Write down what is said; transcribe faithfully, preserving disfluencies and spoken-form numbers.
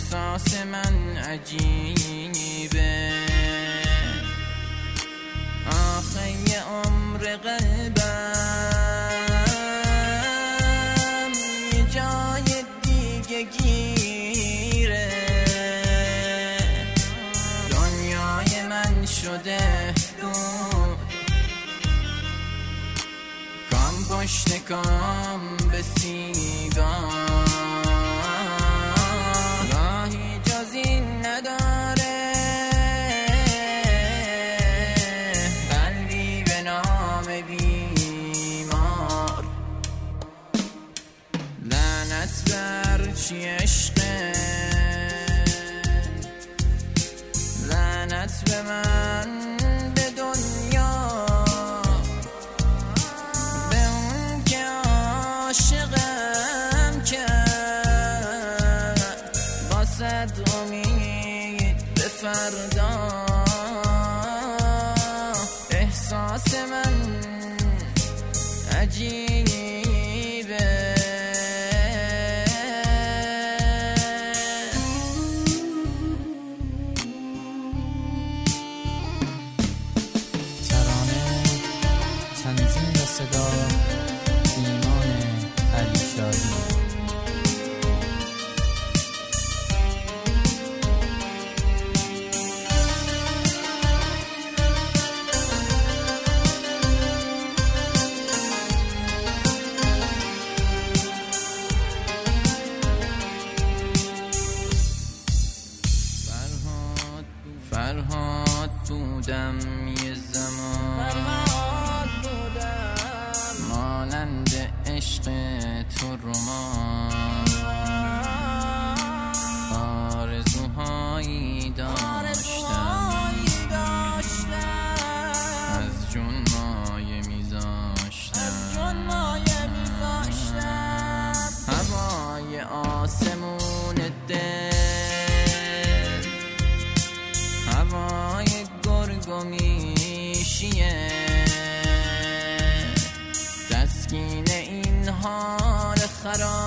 احساس من عجیبه، آخه یه عمر قلبم یه جای دیگه گیره، دنیای من شده دور، کام پشت کام به سیگار، راهی جز این نداره، قلبی به نام بیمار. لعنت بر چی عشقه، لعنت به من، به دنیا، به اون که عاشقم کرد، با صد امید به فردا. احساس من عجیبه، تنظیم و صدا ایمان علی شادی. فرهاد فرهاد بودم یه زمان، مانند عشق تو رمان، آرزوهایی داشتم، از جون مایه میذاشتم، هوای آسمون دل، هوای گرگ و میشیه، تسکین این حال خراب.